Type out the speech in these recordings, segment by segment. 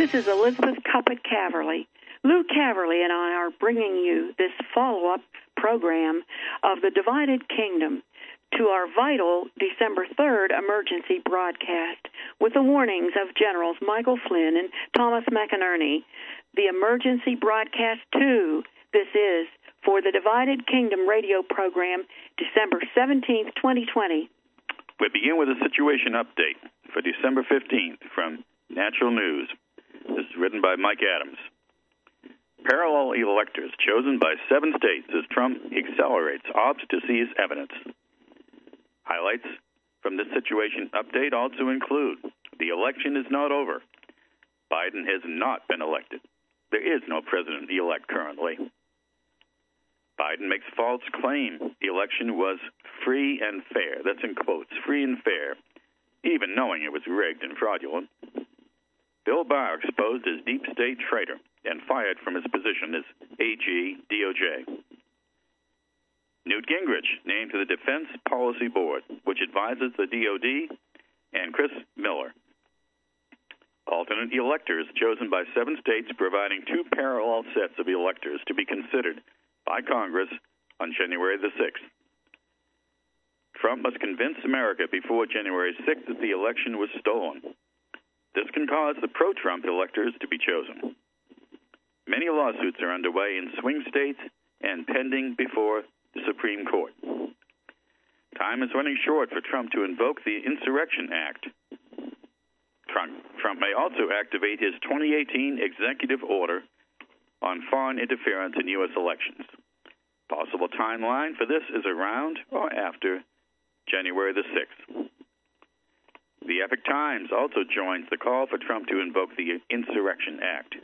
This is Elizabeth Cuppet Caverly. Lou Caverly and I are bringing you this follow-up program of The Divided Kingdom to our vital December 3rd emergency broadcast with the warnings of Generals Michael Flynn and Thomas McInerney. The emergency broadcast 2, this is for the Divided Kingdom radio program, December 17th, 2020. We begin with a situation update for December 15th from Natural News. This is written by Mike Adams. Parallel electors chosen by 7 states as Trump accelerates opt to seize evidence. Highlights from this situation update also include the election is not over. Biden has not been elected. There is no president-elect currently. Biden makes false claim the election was free and fair. That's in quotes, free and fair, even knowing it was rigged and fraudulent. Bill Barr exposed as deep state traitor and fired from his position as AG, DOJ. Newt Gingrich named to the Defense Policy Board, which advises the DOD, and Chris Miller. Alternate electors chosen by 7 states, providing 2 parallel sets of electors to be considered by Congress on January the 6th. Trump must convince America before January 6th that the election was stolen. This can cause the pro-Trump electors to be chosen. Many lawsuits are underway in swing states and pending before the Supreme Court. Time is running short for Trump to invoke the Insurrection Act. Trump may also activate his 2018 executive order on foreign interference in U.S. elections. Possible timeline for this is around or after January the 6th. The Epoch Times also joins the call for Trump to invoke the Insurrection Act.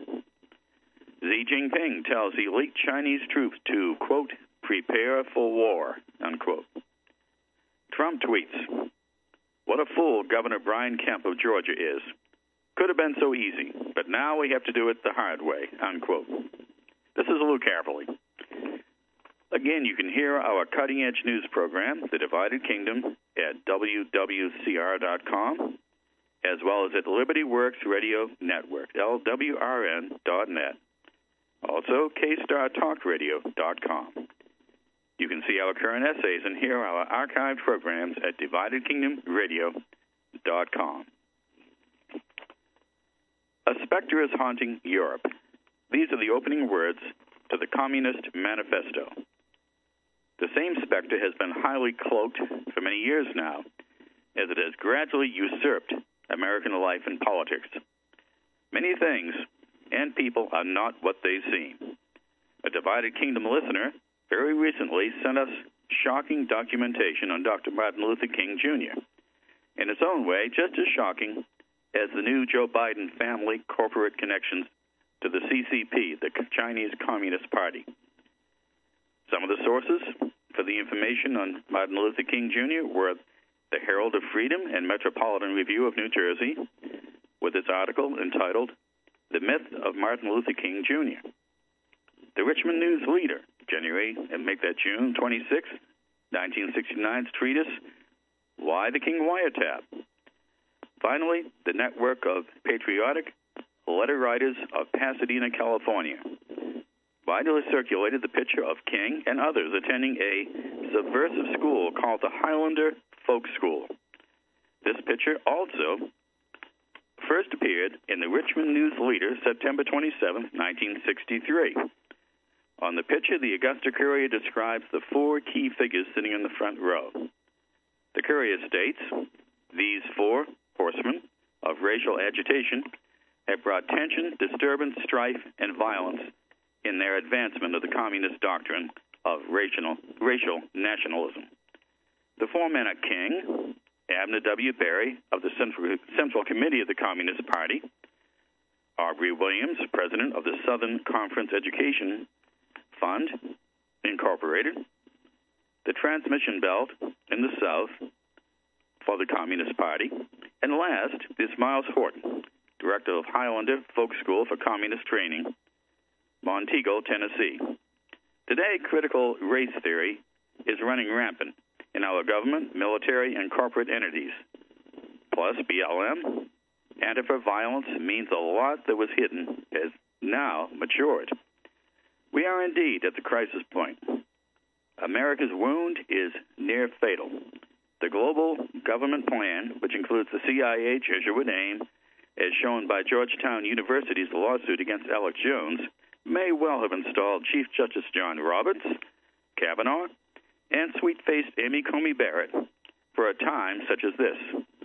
Xi Jinping tells elite Chinese troops to, quote, prepare for war, unquote. Trump tweets, what a fool Governor Brian Kemp of Georgia is. Could have been so easy, but now we have to do it the hard way, unquote. This is Lou Caverly. Again, you can hear our cutting-edge news program, The Divided Kingdom, at WWCR.com, as well as at Liberty Works Radio Network, LWRN.net. Also, KStarTalkRadio.com. You can see our current essays and hear our archived programs at DividedKingdomRadio.com. A specter is haunting Europe. These are the opening words to the Communist Manifesto. The same specter has been highly cloaked for many years now, as it has gradually usurped American life and politics. Many things and people are not what they seem. A Divided Kingdom listener very recently sent us shocking documentation on Dr. Martin Luther King, Jr. In its own way, just as shocking as the new Joe Biden family corporate connections to the CCP, the Chinese Communist Party. Some of the sources for the information on Martin Luther King, Jr. were the Herald of Freedom and Metropolitan Review of New Jersey, with its article entitled The Myth of Martin Luther King, Jr. The Richmond News Leader, June 26, 1969's treatise, Why the King Wiretap. Finally, the network of patriotic letter writers of Pasadena, California, widely circulated the picture of King and others attending a subversive school called the Highlander Folk School. This picture also first appeared in the Richmond News Leader, September 27, 1963. On the picture, the Augusta Courier describes the 4 key figures sitting in the front row. The Courier states, these 4 horsemen of racial agitation have brought tension, disturbance, strife, and violence in their advancement of the communist doctrine of racial nationalism. The 4 men are King, Abner W. Berry of the Central Committee of the Communist Party, Aubrey Williams, president of the Southern Conference Education Fund, Incorporated, the Transmission Belt in the South for the Communist Party, and last is Miles Horton, director of Highlander Folk School for Communist Training, Montego, Tennessee. Today, critical race theory is running rampant in our government, military, and corporate entities. Plus, BLM, Anti-violence means a lot that was hidden has now matured. We are indeed at the crisis point. America's wound is near fatal. The global government plan, which includes the CIA Jesuit aim, as shown by Georgetown University's lawsuit against Alex Jones, may well have installed Chief Justice John Roberts, Kavanaugh, and sweet-faced Amy Coney Barrett for a time such as this.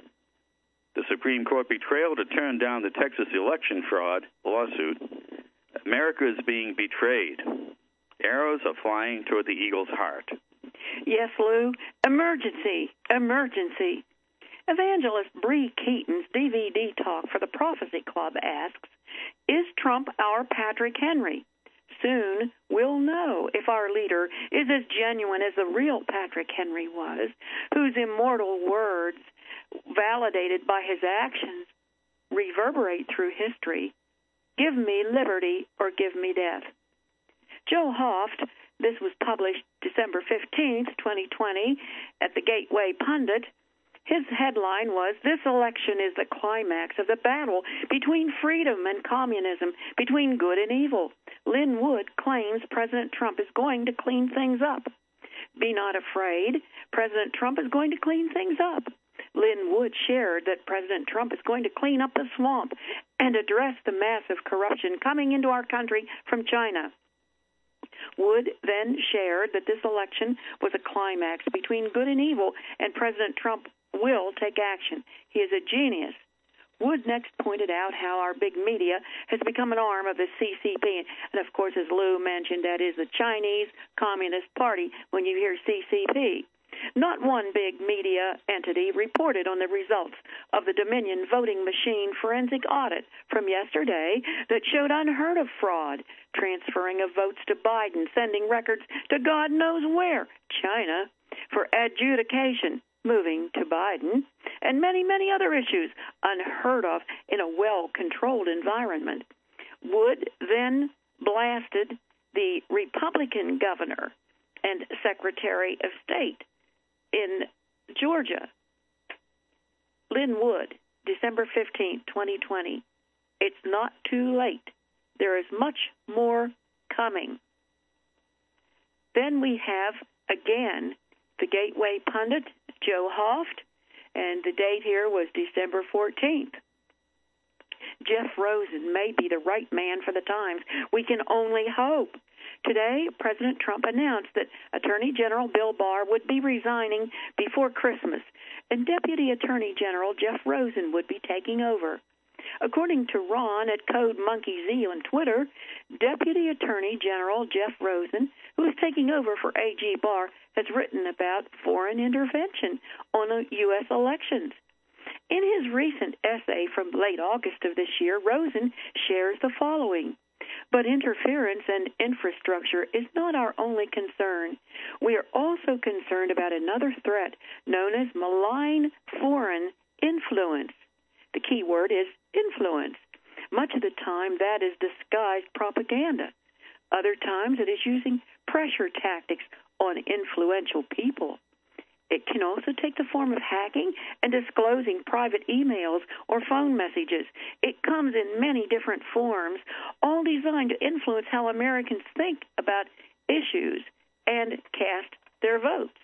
The Supreme Court betrayal to turn down the Texas election fraud lawsuit. America is being betrayed. Arrows are flying toward the eagle's heart. Yes, Lou. Emergency. Emergency. Evangelist Bree Keaton's DVD talk for the Prophecy Club asks, is Trump our Patrick Henry? Soon we'll know if our leader is as genuine as the real Patrick Henry was, whose immortal words, validated by his actions, reverberate through history. Give me liberty or give me death. Joe Hoft, this was published December 15th, 2020, at the Gateway Pundit. His headline was, this election is the climax of the battle between freedom and communism, between good and evil. Lynn Wood claims President Trump is going to clean things up. Be not afraid. President Trump is going to clean things up. Lynn Wood shared that President Trump is going to clean up the swamp and address the massive corruption coming into our country from China. Wood then shared that this election was a climax between good and evil, and President Trump will take action. He is a genius. Wood next pointed out how our big media has become an arm of the CCP. And, of course, as Lou mentioned, that is the Chinese Communist Party when you hear CCP. Not one big media entity reported on the results of the Dominion voting machine forensic audit from yesterday that showed unheard of fraud, transferring of votes to Biden, sending records to God knows where, China, for adjudication, moving to Biden, and many, many other issues unheard of in a well-controlled environment. Wood then blasted the Republican governor and Secretary of State in Georgia, Lynn Wood, December 15, 2020. It's not too late. There is much more coming. Then we have, again, the Gateway Pundit, Joe Hoft, and the date here was December 14th. Jeff Rosen may be the right man for the times. We can only hope. Today, President Trump announced that Attorney General Bill Barr would be resigning before Christmas, and Deputy Attorney General Jeff Rosen would be taking over. According to Ron at Code Monkey Z on Twitter, Deputy Attorney General Jeff Rosen, who is taking over for A.G. Barr, has written about foreign intervention on U.S. elections. In his recent essay from late August of this year, Rosen shares the following. But interference and infrastructure is not our only concern. We are also concerned about another threat known as malign foreign influence. The key word is influence. Much of the time, that is disguised propaganda. Other times, it is using pressure tactics on influential people. It can also take the form of hacking and disclosing private emails or phone messages. It comes in many different forms, all designed to influence how Americans think about issues and cast their votes.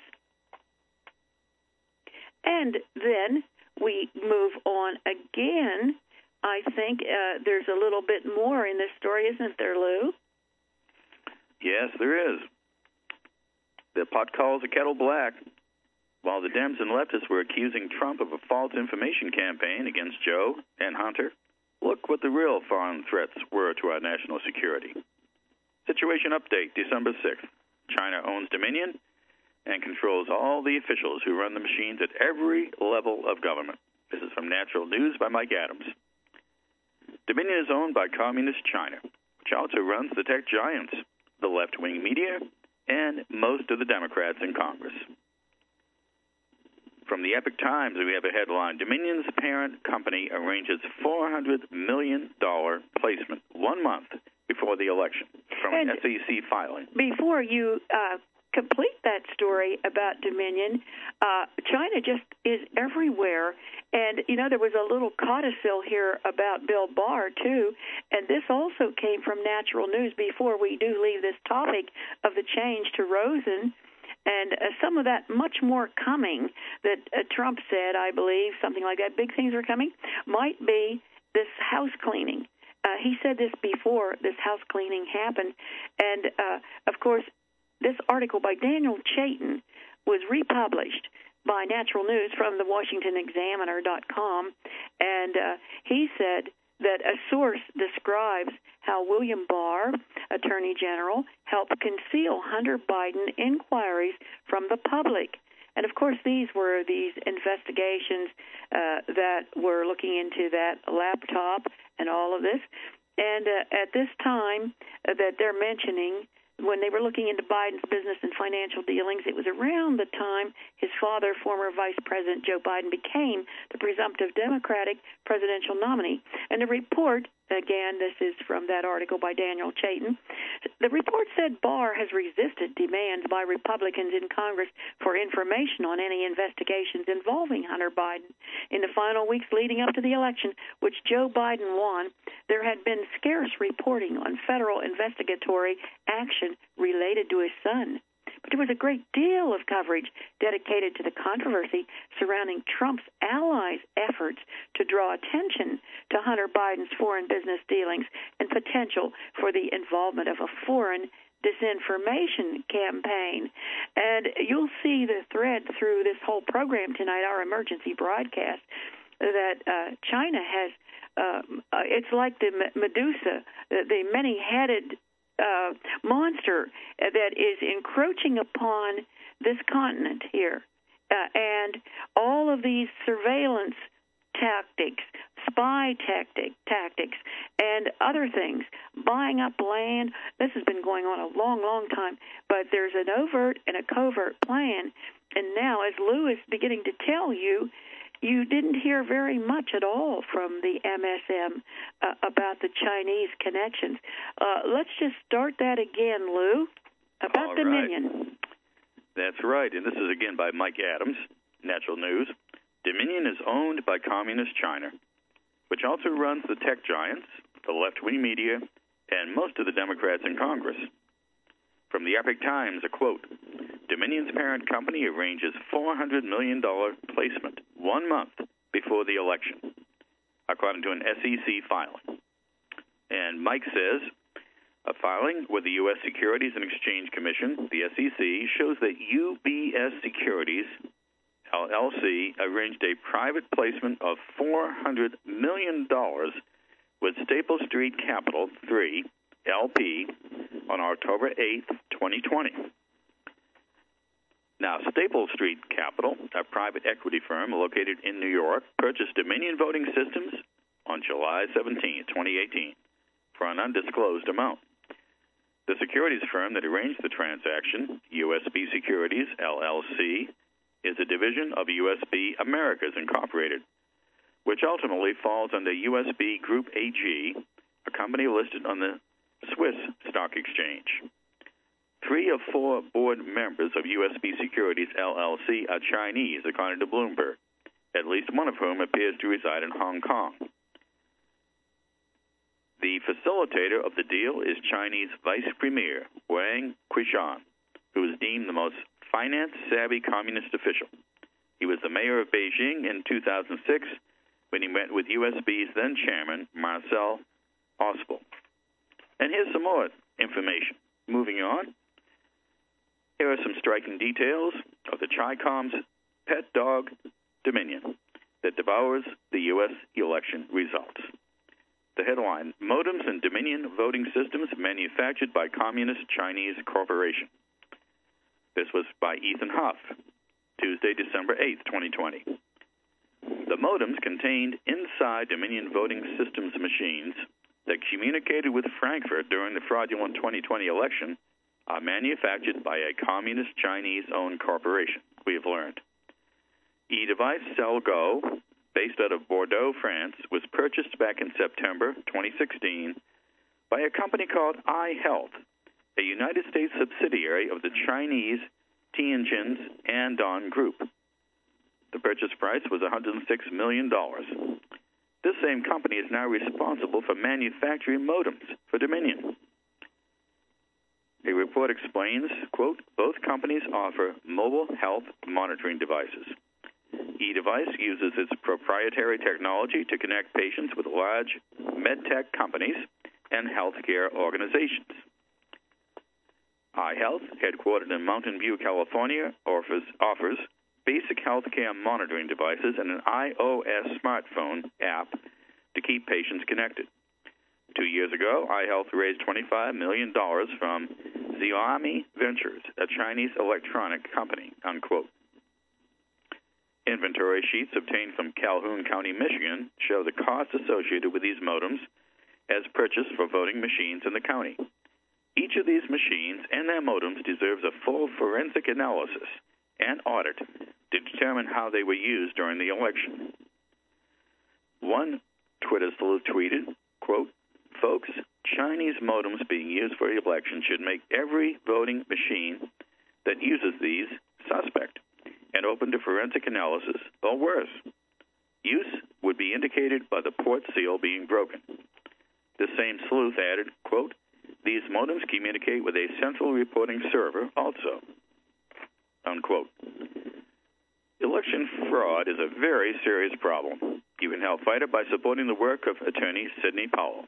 And then we move on again. I think there's a little bit more in this story, isn't there, Lou? Yes, there is. The pot calls the kettle black. While the Dems and leftists were accusing Trump of a false information campaign against Joe and Hunter, look what the real foreign threats were to our national security. Situation update, December 6th. China owns Dominion and controls all the officials who run the machines at every level of government. This is from Natural News by Mike Adams. Dominion is owned by Communist China, which also runs the tech giants, the left-wing media, and most of the Democrats in Congress. From the Epoch Times, we have a headline. Dominion's parent company arranges $400 million placement 1 month before the election from an SEC filing. Before you complete that story about Dominion, China just is everywhere. And, there was a little codicil here about Bill Barr, too, and this also came from Natural News before we do leave this topic of the change to Rosen. And some of that, much more coming, that Trump said, I believe, something like that, big things are coming, might be this house cleaning. He said this before this house cleaning happened. And, of course, this article by Daniel Chaitin was republished by Natural News from the WashingtonExaminer.com. And he said that a source describes how William Barr, Attorney General, helped conceal Hunter Biden inquiries from the public. And, of course, these were these investigations that were looking into that laptop and all of this. And at this time that they're mentioning, when they were looking into Biden's business and financial dealings, it was around the time his father, former Vice President Joe Biden, became the presumptive Democratic presidential nominee. And the report, again, this is from that article by Daniel Chaitin, the report said Barr has resisted demands by Republicans in Congress for information on any investigations involving Hunter Biden. In the final weeks leading up to the election, which Joe Biden won, there had been scarce reporting on federal investigatory action related to his son. But there was a great deal of coverage dedicated to the controversy surrounding Trump's allies' efforts to draw attention to Hunter Biden's foreign business dealings and potential for the involvement of a foreign disinformation campaign. And you'll see the thread through this whole program tonight, our emergency broadcast, that China has, it's like the Medusa, the many-headed monster that is encroaching upon this continent here. And all of these surveillance tactics, spy tactics, and other things, buying up land. This has been going on a long, long time, but there's an overt and a covert plan. And now, as Lou is beginning to tell you, you didn't hear very much at all from the MSM about the Chinese connections. Let's just start that again, Lou, about Dominion. That's right, and this is again by Mike Adams, Natural News. Dominion is owned by Communist China, which also runs the tech giants, the left-wing media, and most of the Democrats in Congress. From the Epoch Times, a quote, Dominion's parent company arranges $400 million placement 1 month before the election, according to an SEC filing. And Mike says, a filing with the U.S. Securities and Exchange Commission, the SEC, shows that UBS Securities, LLC, arranged a private placement of $400 million with Staple Street Capital 3, LP, on October 8, 2020. Now, Staple Street Capital, a private equity firm located in New York, purchased Dominion Voting Systems on July 17, 2018, for an undisclosed amount. The securities firm that arranged the transaction, USB Securities, LLC, is a division of USB Americas Incorporated, which ultimately falls under USB Group AG, a company listed on the Swiss Stock Exchange. 3 of 4 board members of USB Securities, LLC, are Chinese, according to Bloomberg, at least one of whom appears to reside in Hong Kong. The facilitator of the deal is Chinese Vice Premier Wang Qishan, who is deemed the most finance-savvy communist official. He was the mayor of Beijing in 2006 when he met with USB's then-chairman, Marcel Ospel. And here's some more information. Moving on, here are some striking details of the Chi-Com's pet dog, Dominion, that devours the U.S. election results. The headline, Modems and Dominion Voting Systems Manufactured by Communist Chinese Corporation. This was by Ethan Huff, Tuesday, December 8, 2020. The modems contained inside Dominion Voting Systems machines that communicated with Frankfurt during the fraudulent 2020 election are manufactured by a communist Chinese-owned corporation, we have learned. E-Device CellGo, based out of Bordeaux, France, was purchased back in September 2016 by a company called iHealth, a United States subsidiary of the Chinese Tianjin Andong Group. The purchase price was $106 million. This same company is now responsible for manufacturing modems for Dominion. A report explains, quote, both companies offer mobile health monitoring devices. eDevice uses its proprietary technology to connect patients with large medtech companies and healthcare organizations. iHealth, headquartered in Mountain View, California, offers basic healthcare monitoring devices and an iOS smartphone app to keep patients connected. 2 years ago, iHealth raised $25 million from Xiaomi Ventures, a Chinese electronic company, unquote. Inventory sheets obtained from Calhoun County, Michigan, show the cost associated with these modems as purchased for voting machines in the county. Each of these machines and their modems deserves a full forensic analysis and audit to determine how they were used during the election. One Twitter sleuth tweeted, quote, folks, Chinese modems being used for the election should make every voting machine that uses these suspect and open to forensic analysis, or worse. Use would be indicated by the port seal being broken. The same sleuth added, quote, these modems communicate with a central reporting server also, unquote. Election fraud is a very serious problem. You can help fight it by supporting the work of attorney Sidney Powell.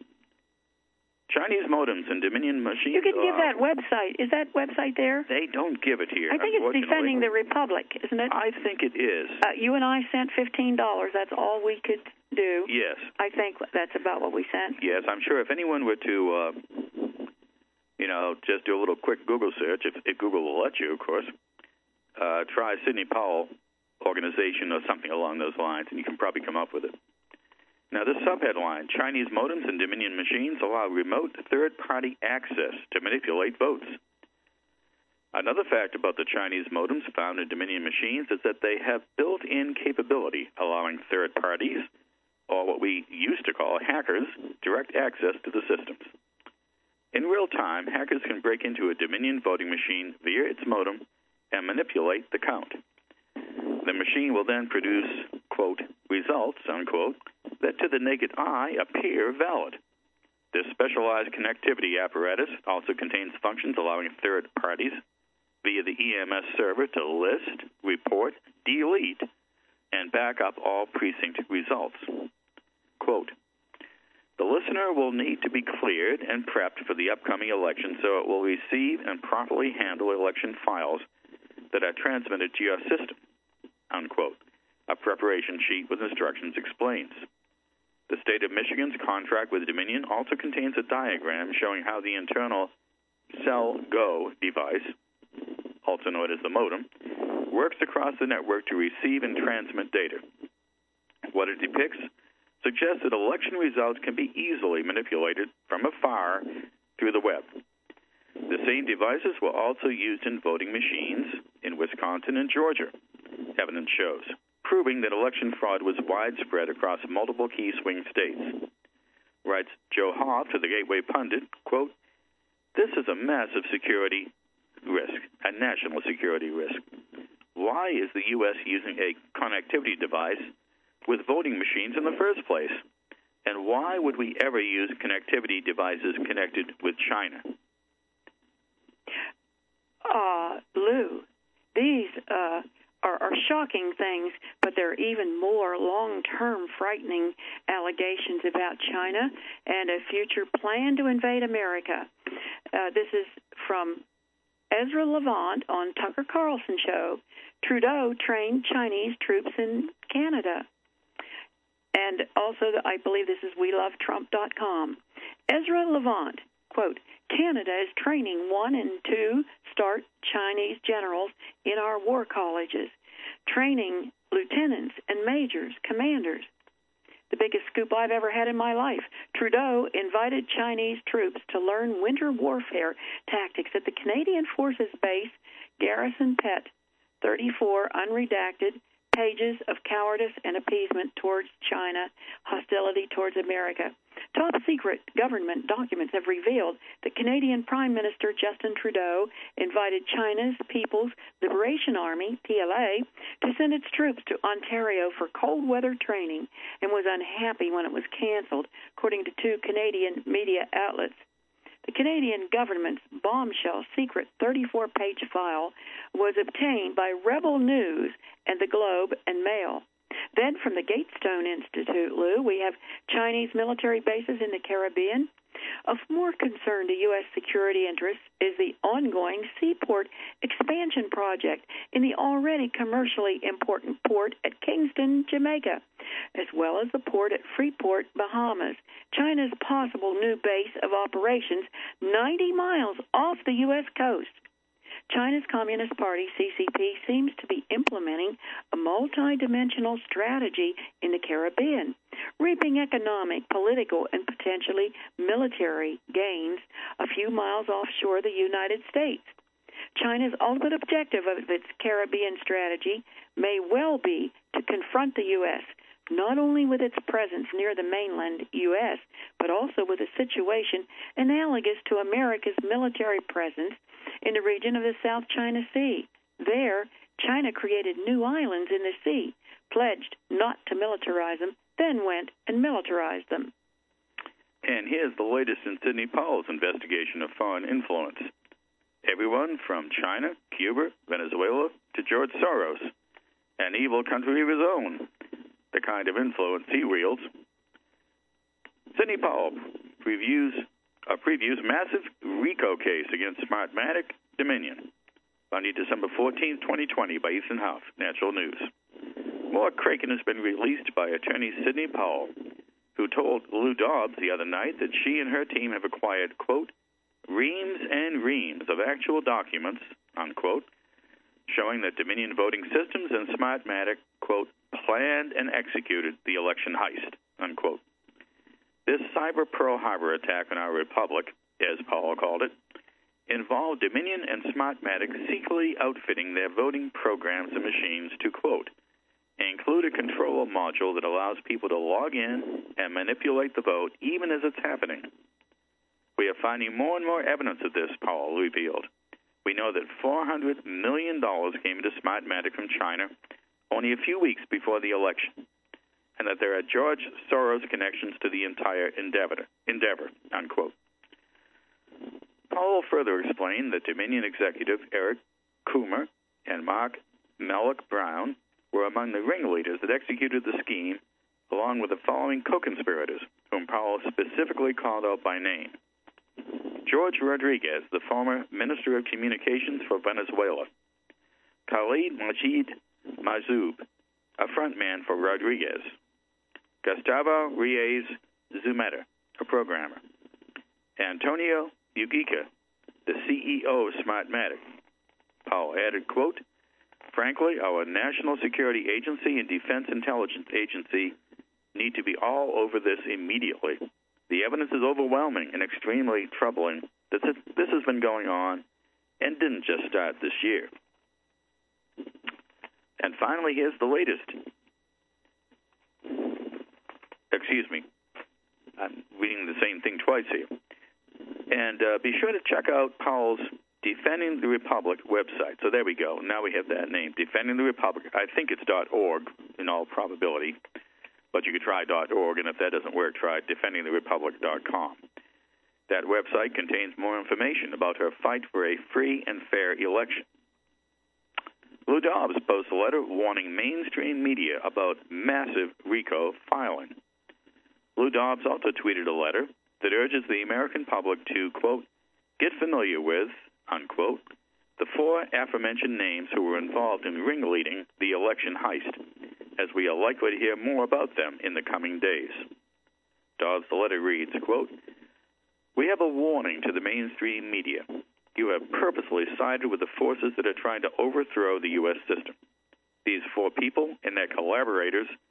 Chinese modems and Dominion machines. You can give that website. Is that website there? They don't give it here. I think it's Defending the Republic, isn't it? I think it is. You and I sent $15. That's all we could do. Yes. I think that's about what we sent. Yes, I'm sure if anyone were to, just do a little quick Google search, if Google will let you, of course, try Sidney Powell organization or something along those lines, and you can probably come up with it. Now, this subheadline, Chinese modems and Dominion machines allow remote third-party access to manipulate votes. Another fact about the Chinese modems found in Dominion machines is that they have built-in capability allowing third parties, or what we used to call hackers, direct access to the systems. In real time, hackers can break into a Dominion voting machine via its modem and manipulate the count. The machine will then produce, quote, results, unquote, that to the naked eye appear valid. This specialized connectivity apparatus also contains functions allowing third parties via the EMS server to list, report, delete, and back up all precinct results. Quote, the listener will need to be cleared and prepped for the upcoming election so it will receive and properly handle election files that are transmitted to your system, unquote. A preparation sheet with instructions explains. The state of Michigan's contract with Dominion also contains a diagram showing how the internal CellGo device, also known as the modem, works across the network to receive and transmit data. What it depicts suggests that election results can be easily manipulated from afar through the web. The same devices were also used in voting machines in Wisconsin and Georgia, evidence shows, proving that election fraud was widespread across multiple key swing states. Writes Joe Hoff to the Gateway Pundit, quote, this is a massive security risk, a national security risk. Why is the U.S. using a connectivity device with voting machines in the first place? And why would we ever use connectivity devices connected with China? Lou, these are shocking things, but there are even more long-term frightening allegations about China and a future plan to invade America. This is from Ezra Levant on Tucker Carlson Show. Trudeau trained Chinese troops in Canada. And also, I believe this is WeLoveTrump.com. Ezra Levant, quote, Canada is training 1 and 2 start Chinese generals in our war colleges, training lieutenants and majors, commanders. The biggest scoop I've ever had in my life. Trudeau invited Chinese troops to learn winter warfare tactics at the Canadian Forces Base, Garrison Pet, 34 unredacted pages of cowardice and appeasement towards China, hostility towards America. Top-secret government documents have revealed that Canadian Prime Minister Justin Trudeau invited China's People's Liberation Army, PLA, to send its troops to Ontario for cold weather training and was unhappy when it was canceled, according to two Canadian media outlets. The Canadian government's bombshell secret 34-page file was obtained by Rebel News and the Globe and Mail. Then from the Gatestone Institute, Lou, we have Chinese military bases in the Caribbean. Of more concern to U.S. security interests is the ongoing seaport expansion project in the already commercially important port at Kingston, Jamaica, as well as the port at Freeport, Bahamas, China's possible new base of operations 90 miles off the U.S. coast. China's Communist Party, CCP, seems to be implementing a multidimensional strategy in the Caribbean, reaping economic, political, and potentially military gains a few miles offshore the United States. China's ultimate objective of its Caribbean strategy may well be to confront the U.S., not only with its presence near the mainland U.S., but also with a situation analogous to America's military presence in the region of the South China Sea. There, China created new islands in the sea, pledged not to militarize them, then went and militarized them. And here's the latest in Sidney Powell's investigation of foreign influence. Everyone from China, Cuba, Venezuela, to George Soros, an evil country of his own, the kind of influence he wields. Sidney Powell previews massive RICO case against Smartmatic Dominion. Monday, December 14, 2020, by Ethan Huff, Natural News. More kraken has been released by attorney Sidney Powell, who told Lou Dobbs the other night that she and her team have acquired, quote, reams and reams of actual documents, unquote, showing that Dominion Voting Systems and Smartmatic, quote, planned and executed the election heist, unquote. This cyber Pearl Harbor attack on our republic, as Powell called it, involved Dominion and Smartmatic secretly outfitting their voting programs and machines to, quote, include a control module that allows people to log in and manipulate the vote even as it's happening. We are finding more and more evidence of this, Powell revealed. We know that $400 million came into Smartmatic from China only a few weeks before the election, and that there are George Soros connections to the entire endeavor, unquote. Powell further explained that Dominion executive Eric Coomer and Mark Malloch Brown were among the ringleaders that executed the scheme, along with the following co-conspirators, whom Powell specifically called out by name. George Rodriguez, the former Minister of Communications for Venezuela. Khalid Majid Mazoub, a frontman for Rodriguez. Gustavo Reyes Zumeta, a programmer. Antonio Ugica, the CEO of Smartmatic. Powell added, quote, frankly, our National Security Agency and Defense Intelligence Agency need to be all over this immediately. The evidence is overwhelming and extremely troubling that this has been going on and didn't just start this year. And finally, here's the latest. Excuse me. I'm reading the same thing twice here. And be sure to check out Powell's Defending the Republic website. So there we go. Now we have that name, Defending the Republic. I think it's .org in all probability, but you could try .org, and if that doesn't work, try defendingtherepublic.com. That website contains more information about her fight for a free and fair election. Lou Dobbs posts a letter warning mainstream media about massive RICO filing. Lou Dobbs also tweeted a letter that urges the American public to, quote, get familiar with, unquote, the four aforementioned names who were involved in ringleading the election heist, as we are likely to hear more about them in the coming days. Dobbs' letter reads, quote, we have a warning to the mainstream media. You have purposely sided with the forces that are trying to overthrow the U.S. system. These four people and their collaborators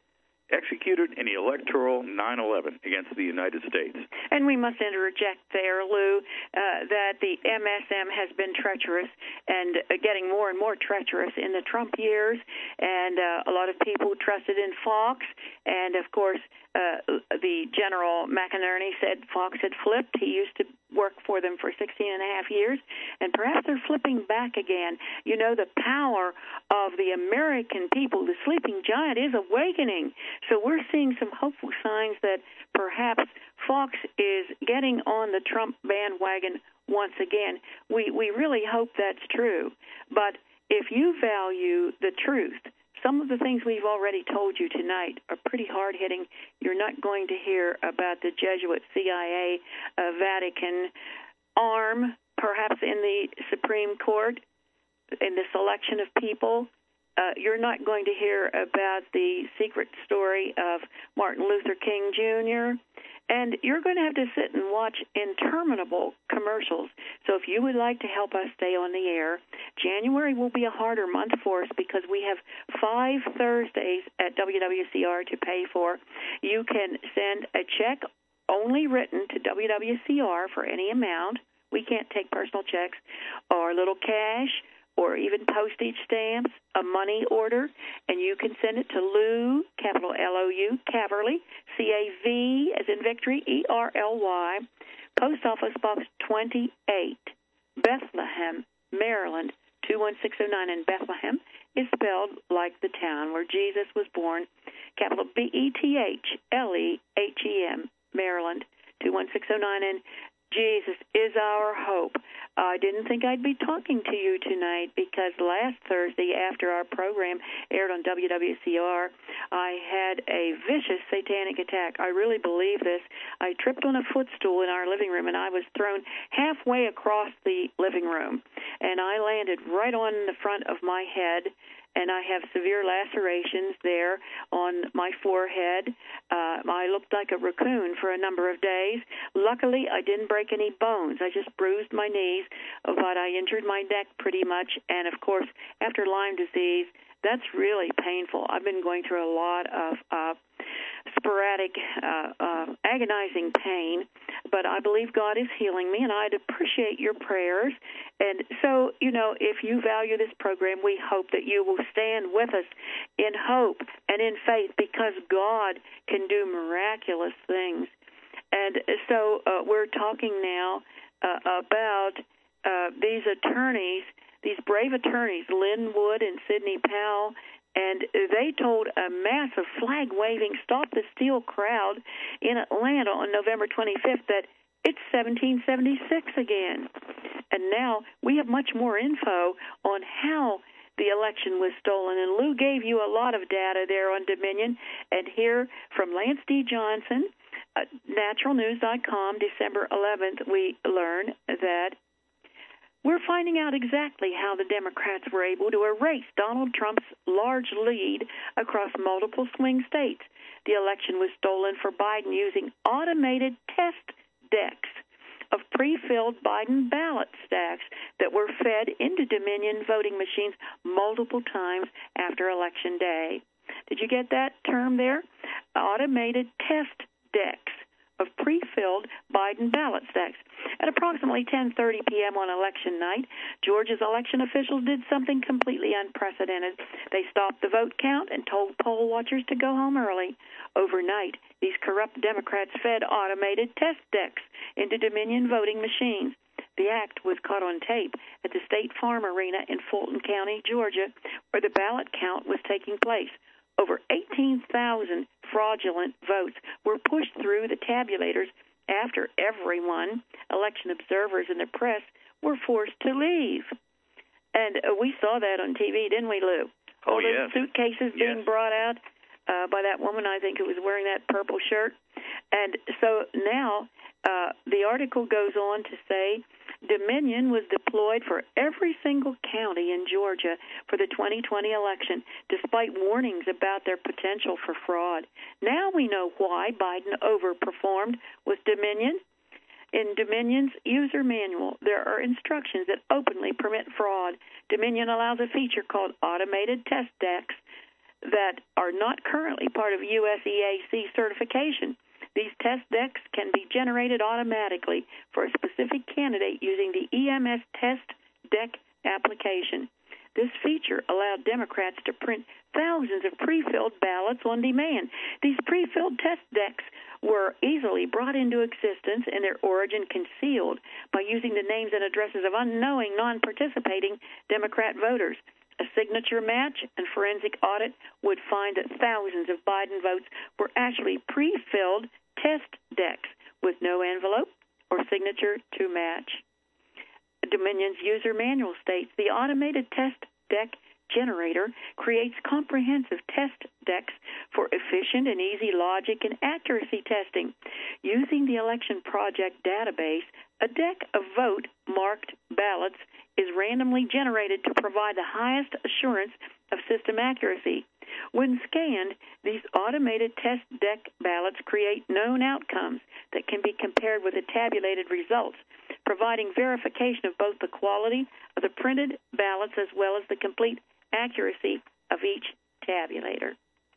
executed in the electoral 9/11 against the United States. And we must interject there, Lou, that the MSM has been treacherous and getting more and more treacherous in the Trump years, and a lot of people trusted in Fox, and of course the General McInerney said Fox had flipped. He used to work for them for 16 and a half years, and perhaps they're flipping back again. You know, the power of the American people, the sleeping giant, is awakening. So we're seeing some hopeful signs that perhaps Fox is getting on the Trump bandwagon once again. We really hope that's true. But if you value the truth, some of the things we've already told you tonight are pretty hard-hitting. You're not going to hear about the Jesuit CIA Vatican arm, perhaps in the Supreme Court, in the selection of people. You're not going to hear about the secret story of Martin Luther King Jr., and you're going to have to sit and watch interminable commercials. So if you would like to help us stay on the air, January will be a harder month for us because we have 5 Thursdays at WWCR to pay for. You can send a check only written to WWCR for any amount. We can't take personal checks or little cash or even postage stamps, a money order, and you can send it to Lou, capital L-O-U, Caverly, C-A-V, as in victory, E-R-L-Y, Post Office Box 28, Bethlehem, Maryland, 21609. And Bethlehem is spelled like the town where Jesus was born, capital B-E-T-H-L-E-H-E-M, Maryland, 21609. And Jesus is our hope. I didn't think I'd be talking to you tonight because last Thursday after our program aired on WWCR, I had a vicious satanic attack. I really believe this. I tripped on a footstool in our living room, and I was thrown halfway across the living room, and I landed right on the front of my head, and I have severe lacerations there on my forehead. I looked like a raccoon for a number of days. Luckily, I didn't break any bones. I just bruised my knees, but I injured my neck pretty much. And, of course, after Lyme disease, that's really painful. I've been going through a lot of sporadic, agonizing pain, but I believe God is healing me, and I'd appreciate your prayers. And so, you know, if you value this program, we hope that you will stand with us in hope and in faith because God can do miraculous things. And so we're talking now about these attorneys, these brave attorneys, Lynn Wood and Sidney Powell, and they told a massive flag-waving Stop the Steal crowd in Atlanta on November 25th that it's 1776 again. And now we have much more info on how the election was stolen. And Lou gave you a lot of data there on Dominion. And here from Lance D. Johnson, naturalnews.com, December 11th, we learn that we're finding out exactly how the Democrats were able to erase Donald Trump's large lead across multiple swing states. The election was stolen for Biden using automated test decks of pre-filled Biden ballot stacks that were fed into Dominion voting machines multiple times after Election Day. Did you get that term there? Automated test decks of pre-filled Biden ballot stacks. At approximately 10:30 p.m. on election night, Georgia's election officials did something completely unprecedented. They stopped the vote count and told poll watchers to go home early. Overnight, these corrupt Democrats fed automated test decks into Dominion voting machines. The act was caught on tape at the State Farm Arena in Fulton County, Georgia, where the ballot count was taking place. Over 18,000 fraudulent votes were pushed through the tabulators after everyone, election observers and the press, were forced to leave. And we saw that on TV, didn't we, Lou? All those suitcases being brought out by that woman, I think, who was wearing that purple shirt. And so now the article goes on to say Dominion was deployed for every single county in Georgia for the 2020 election, despite warnings about their potential for fraud. Now we know why Biden overperformed with Dominion. In Dominion's user manual, there are instructions that openly permit fraud. Dominion allows a feature called automated test decks that are not currently part of USEAC certification. These test decks can be generated automatically for a specific candidate using the EMS Test Deck application. This feature allowed Democrats to print thousands of pre-filled ballots on demand. These pre-filled test decks were easily brought into existence and their origin concealed by using the names and addresses of unknowing, non-participating Democrat voters. A signature match and forensic audit would find that thousands of Biden votes were actually pre-filled test decks with no envelope or signature to match. Dominion's user manual states the automated test deck generator creates comprehensive test decks for efficient and easy logic and accuracy testing. Using the Election Project database, a deck of vote-marked ballots is randomly generated to provide the highest assurance of system accuracy. When scanned, these automated test deck ballots create known outcomes that can be compared with the tabulated results, providing verification of both the quality of the printed ballots as well as the complete accuracy of each tabulator.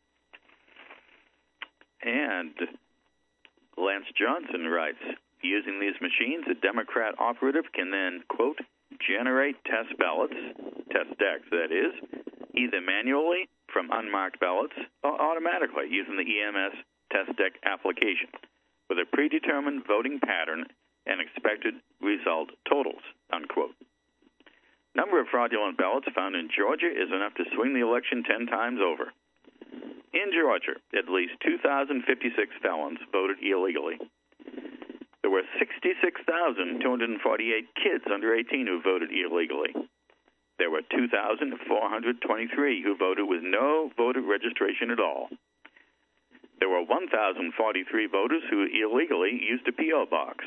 And Lance Johnson writes, using these machines, a Democrat operative can then, quote, generate test ballots, test decks, that is, either manually from unmarked ballots or automatically using the EMS Test Deck application with a predetermined voting pattern and expected result totals, unquote. Number of fraudulent ballots found in Georgia is enough to swing the election 10 times over. In Georgia, at least 2,056 felons voted illegally. There were 66,248 kids under 18 who voted illegally. There were 2,423 who voted with no voter registration at all. There were 1,043 voters who illegally used a P.O. box.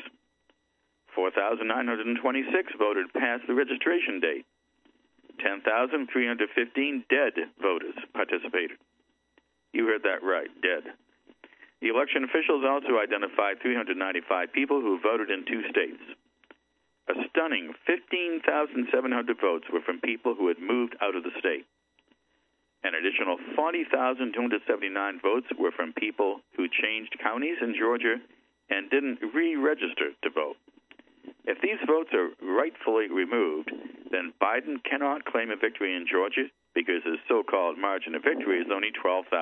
4,926 voted past the registration date. 10,315 dead voters participated. You heard that right, dead. The election officials also identified 395 people who voted in 2 states. A stunning 15,700 votes were from people who had moved out of the state. An additional 40,279 votes were from people who changed counties in Georgia and didn't re-register to vote. If these votes are rightfully removed, then Biden cannot claim a victory in Georgia because his so-called margin of victory is only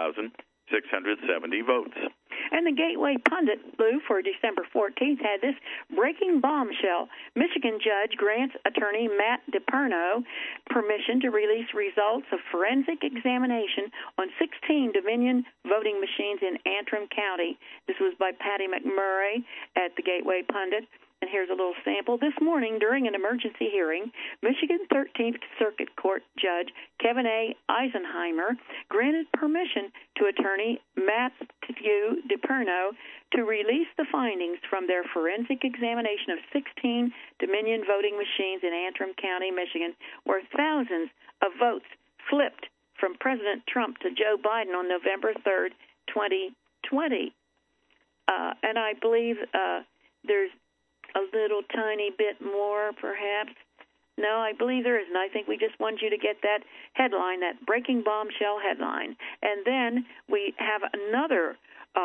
12,670 votes. And the Gateway Pundit, Lou, for December 14th had this breaking bombshell. Michigan judge grants attorney Matt DePerno permission to release results of forensic examination on 16 Dominion voting machines in Antrim County. This was by Patty McMurray at the Gateway Pundit. And here's a little sample. This morning, during an emergency hearing, Michigan 13th Circuit Court Judge Kevin A. Eisenheimer granted permission to attorney Matthew DePerno to release the findings from their forensic examination of 16 Dominion voting machines in Antrim County, Michigan, where thousands of votes flipped from President Trump to Joe Biden on November 3rd, 2020. And I believe there's a little tiny bit more, perhaps. No, I believe there isn't. I think we just want you to get that headline, that breaking bombshell headline. And then we have another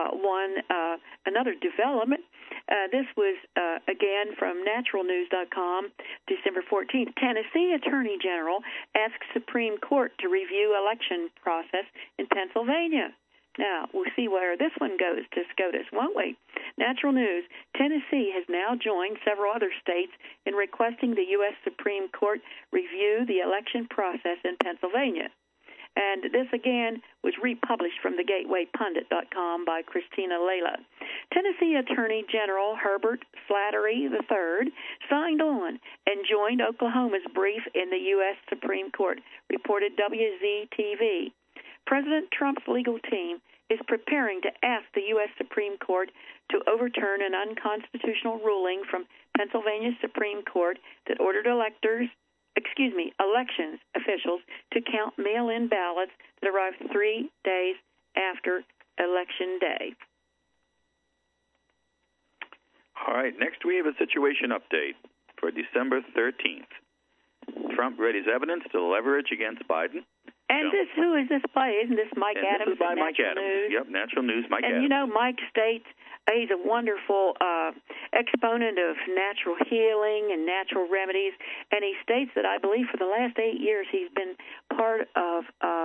another development. This was, again, from naturalnews.com, December 14th. Tennessee Attorney General asks Supreme Court to review election process in Pennsylvania. Now, we'll see where this one goes to SCOTUS, won't we? Natural News, Tennessee has now joined several other states in requesting the U.S. Supreme Court review the election process in Pennsylvania. And this, again, was republished from thegatewaypundit.com by Christina Layla. Tennessee Attorney General Herbert Slattery III signed on and joined Oklahoma's brief in the U.S. Supreme Court, reported WZTV. President Trump's legal team is preparing to ask the U.S. Supreme Court to overturn an unconstitutional ruling from Pennsylvania Supreme Court that ordered elections officials to count mail-in ballots that arrived 3 days after Election Day. All right, next we have a situation update for December 13th. Trump readies evidence to leverage against Biden. And who is this by? Isn't this Mike Adams? This is by Mike Adams. News? Yep, Natural News, Mike Adams. And you know, Mike states he's a wonderful exponent of natural healing and natural remedies, and he states that I believe for the last 8 years he's been part of,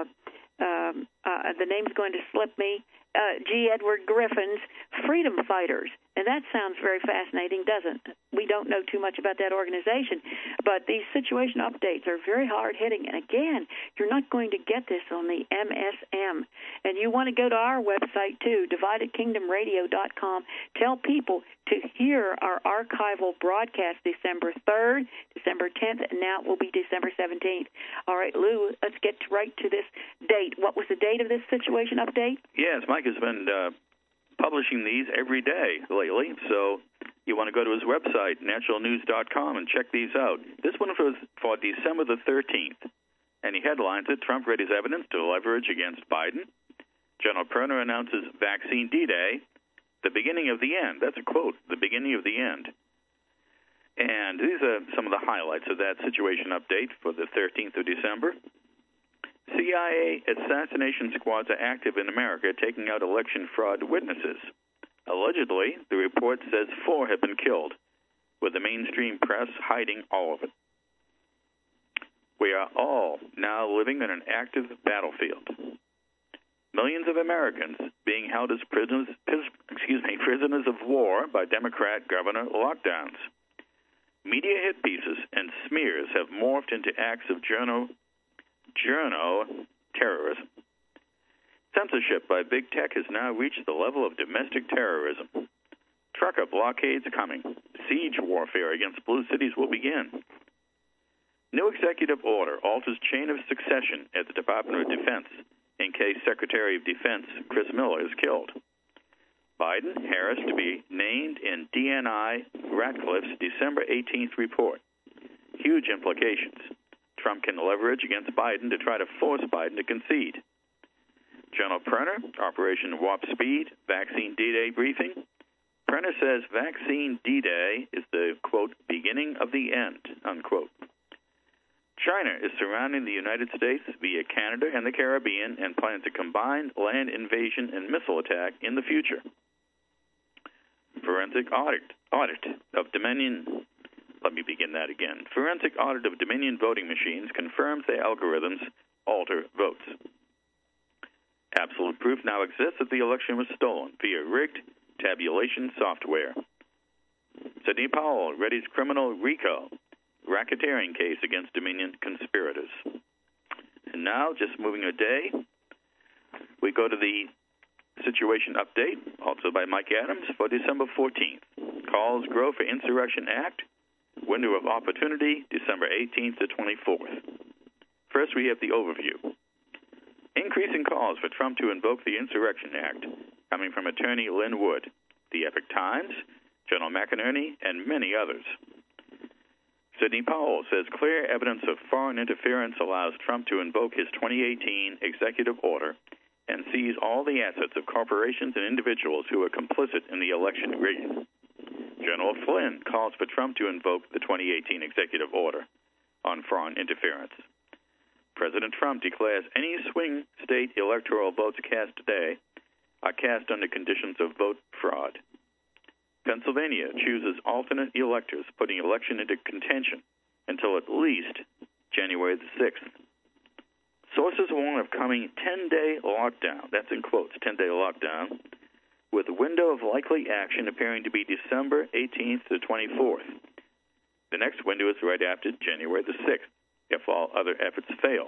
the name's going to slip me, G. Edward Griffin's Freedom Fighters. And that sounds very fascinating, doesn't it? We don't know too much about that organization, but these situation updates are very hard-hitting. And again, you're not going to get this on the MSM. And you want to go to our website, too, dividedkingdomradio.com. Tell people to hear our archival broadcast December 3rd, December 10th, and now it will be December 17th. All right, Lou, let's get right to this date. What was the date of this situation update? Yes, Mike has been publishing these every day lately, so you want to go to his website, naturalnews.com, and check these out. This one was for December the 13th, and he headlines it, Trump readies evidence to leverage against Biden. General Perner announces Vaccine D-Day, the beginning of the end. That's a quote, the beginning of the end. And these are some of the highlights of that situation update for the 13th of December. CIA assassination squads are active in America, taking out election fraud witnesses. Allegedly, the report says 4 have been killed, with the mainstream press hiding all of it. We are all now living in an active battlefield. Millions of Americans being held as prisoners of war by Democrat governor lockdowns. Media hit pieces and smears have morphed into acts of journo terrorism. Censorship by big tech has now reached the level of domestic terrorism. Trucker blockades coming. Siege warfare against blue cities will begin. New executive order alters chain of succession at the Department of Defense in case Secretary of Defense Chris Miller is killed. Biden, Harris to be named in DNI Ratcliffe's December 18th report. Huge implications. Trump can leverage against Biden to try to force Biden to concede. General Perner, Operation Warp Speed, Vaccine D-Day briefing. Perner says Vaccine D-Day is the, quote, beginning of the end, unquote. China is surrounding the United States via Canada and the Caribbean and plans a combined land invasion and missile attack in the future. Forensic audit of Dominion. Let me begin that again. Forensic audit of Dominion voting machines confirms their algorithms alter votes. Absolute proof now exists that the election was stolen via rigged tabulation software. Sidney Powell readies criminal RICO, racketeering case against Dominion conspirators. And now, just moving a day, we go to the situation update, also by Mike Adams, for December 14th. Calls grow for Insurrection Act. Window of opportunity, December 18th to 24th. First, we have the overview. Increasing calls for Trump to invoke the Insurrection Act, coming from attorney Lynn Wood, the Epoch Times, General McInerney, and many others. Sidney Powell says clear evidence of foreign interference allows Trump to invoke his 2018 executive order and seize all the assets of corporations and individuals who are complicit in the election rigging. General Flynn calls for Trump to invoke the 2018 executive order on foreign interference. President Trump declares any swing state electoral votes cast today are cast under conditions of vote fraud. Pennsylvania chooses alternate electors, putting election into contention until at least January the 6th. Sources warn of coming 10-day lockdown, that's in quotes, 10-day lockdown, with a window of likely action appearing to be December 18th to 24th. The next window is right after January the 6th, if all other efforts fail.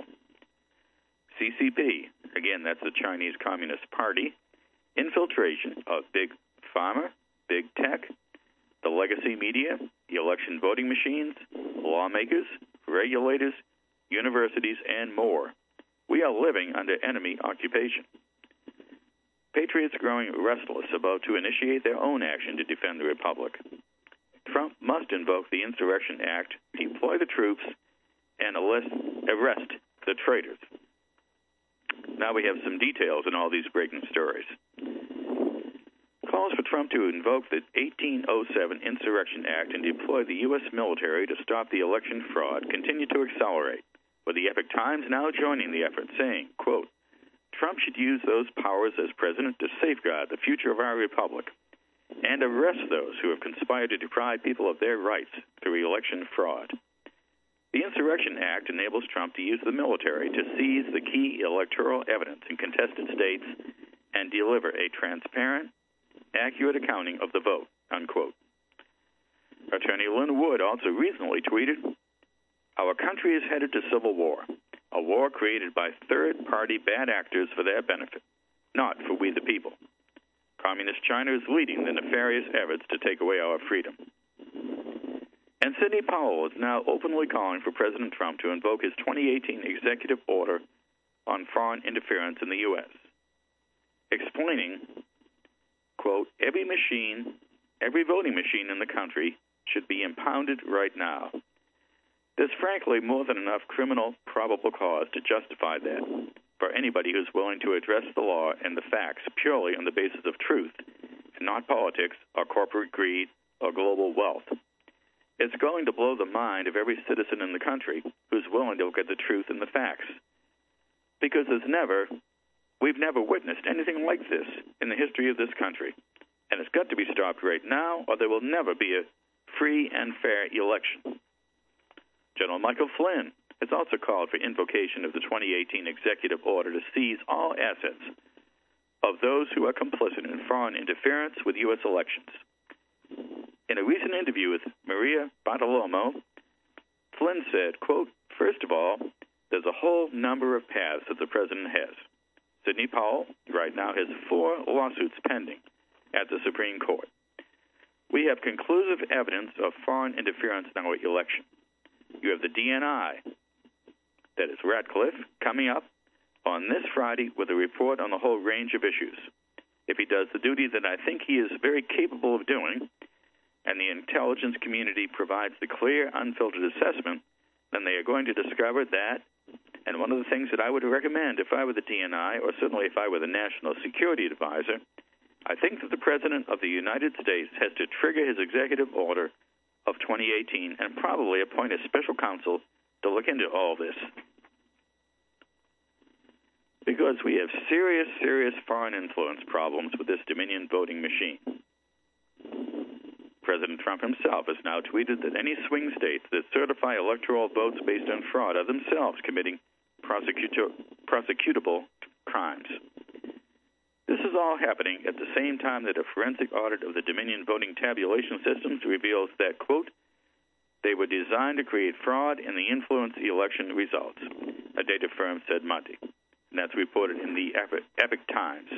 CCP, again, that's the Chinese Communist Party, infiltration of Big Pharma, Big Tech, the legacy media, the election voting machines, lawmakers, regulators, universities, and more. We are living under enemy occupation. Patriots growing restless about to initiate their own action to defend the Republic. Trump must invoke the Insurrection Act, deploy the troops, and arrest the traitors. Now we have some details in all these breaking stories. Calls for Trump to invoke the 1807 Insurrection Act and deploy the U.S. military to stop the election fraud continue to accelerate. with the Epoch Times now joining the effort, saying, quote, Trump should use those powers as president to safeguard the future of our republic and arrest those who have conspired to deprive people of their rights through election fraud. The Insurrection Act enables Trump to use the military to seize the key electoral evidence in contested states and deliver a transparent, accurate accounting of the vote, unquote. Attorney Lynn Wood also recently tweeted, Our country is headed to civil war, a war created by third-party bad actors for their benefit, not for we the people. Communist China is leading the nefarious efforts to take away our freedom. And Sidney Powell is now openly calling for President Trump to invoke his 2018 executive order on foreign interference in the U.S., explaining, quote, every voting machine in the country should be impounded right now. There's frankly more than enough criminal probable cause to justify that for anybody who's willing to address the law and the facts purely on the basis of truth and not politics or corporate greed or global wealth. It's going to blow the mind of every citizen in the country who's willing to look at the truth and the facts. Because we've never witnessed anything like this in the history of this country. And it's got to be stopped right now, or there will never be a free and fair election. General Michael Flynn has also called for invocation of the 2018 executive order to seize all assets of those who are complicit in foreign interference with U.S. elections. In a recent interview with Maria Bartiromo, Flynn said, quote, first of all, there's a whole number of paths that the president has. Sidney Powell right now has 4 lawsuits pending at the Supreme Court. We have conclusive evidence of foreign interference in our election. You have the DNI, that is Ratcliffe, coming up on this Friday with a report on the whole range of issues. If he does the duty that I think he is very capable of doing, and the intelligence community provides the clear, unfiltered assessment, then they are going to discover that, and one of the things that I would recommend if I were the DNI, or certainly if I were the National Security Advisor, I think that the President of the United States has to trigger his executive order of 2018 and probably appoint a special counsel to look into all this. Because we have serious, serious foreign influence problems with this Dominion voting machine. President Trump himself has now tweeted that any swing states that certify electoral votes based on fraud are themselves committing prosecutable crimes. This is all happening at the same time that a forensic audit of the Dominion voting tabulation systems reveals that, quote, they were designed to create fraud and the influence the election results, a data firm said Monday. And that's reported in the Epoch Times.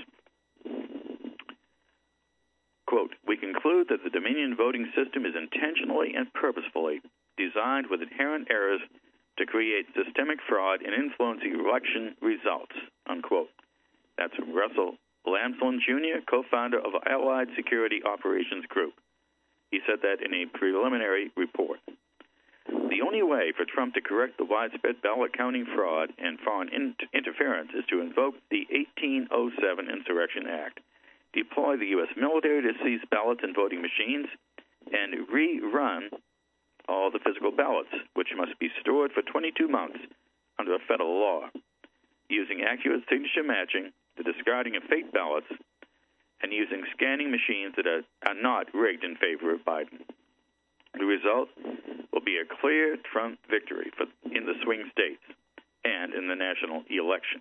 Quote, we conclude that the Dominion voting system is intentionally and purposefully designed with inherent errors to create systemic fraud and influence election results, unquote. That's Russell Lamson Jr., co-founder of Allied Security Operations Group. He said that in a preliminary report. The only way for Trump to correct the widespread ballot counting fraud and foreign interference is to invoke the 1807 Insurrection Act, deploy the U.S. military to seize ballots and voting machines, and rerun all the physical ballots, which must be stored for 22 months under a federal law, using accurate signature matching, the discarding of fake ballots, and using scanning machines that are not rigged in favor of Biden. The result will be a clear Trump victory in the swing states and in the national election.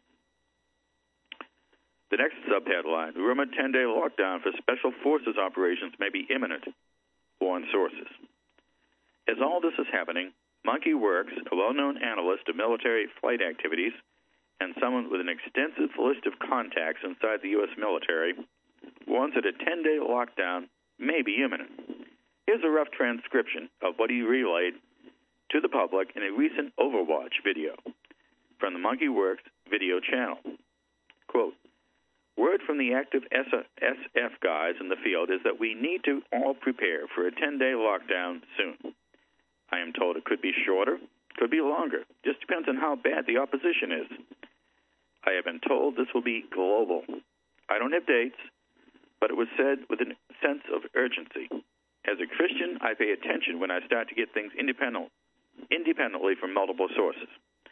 The next subheadline, rumored 10-day lockdown for special forces operations may be imminent, warn sources. As all this is happening, Monkey Works, a well-known analyst of military flight activities and someone with an extensive list of contacts inside the U.S. military, warns that a 10-day lockdown may be imminent. Here's a rough transcription of what he relayed to the public in a recent Overwatch video from the Monkey Works video channel. Quote, word from the active SF guys in the field is that we need to all prepare for a 10-day lockdown soon. I am told it could be shorter, could be longer. Just depends on how bad the opposition is. I have been told this will be global. I don't have dates, but it was said with a sense of urgency. As a Christian, I pay attention when I start to get things independently from multiple sources.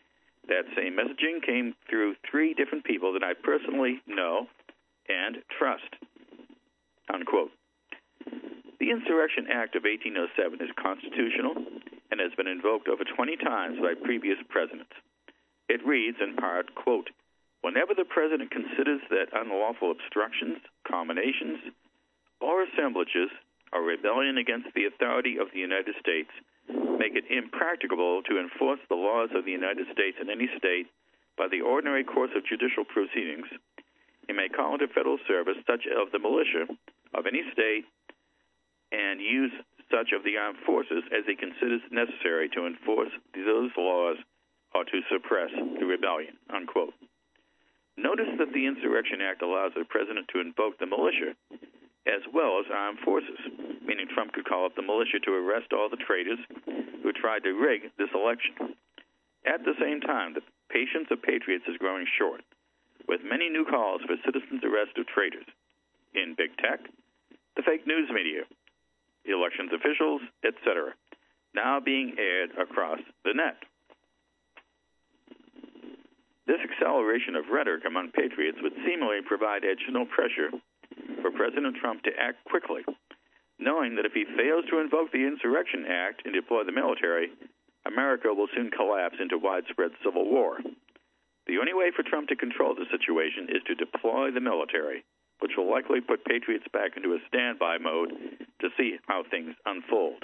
That same messaging came through 3 different people that I personally know and trust, unquote. The Insurrection Act of 1807 is constitutional and has been invoked over 20 times by previous presidents. It reads, in part, quote, whenever the president considers that unlawful obstructions, combinations, or assemblages or rebellion against the authority of the United States make it impracticable to enforce the laws of the United States in any state by the ordinary course of judicial proceedings, he may call into federal service such of the militia of any state and use such of the armed forces as he considers necessary to enforce those laws or to suppress the rebellion, unquote. Notice that the Insurrection Act allows the president to invoke the militia as well as armed forces, meaning Trump could call up the militia to arrest all the traitors who tried to rig this election. At the same time, the patience of patriots is growing short, with many new calls for citizens' arrest of traitors in big tech, the fake news media, elections officials, etc., now being aired across the net. This acceleration of rhetoric among patriots would seemingly provide additional pressure for President Trump to act quickly, knowing that if he fails to invoke the Insurrection Act and deploy the military, America will soon collapse into widespread civil war. The only way for Trump to control the situation is to deploy the military, which will likely put patriots back into a standby mode to see how things unfold.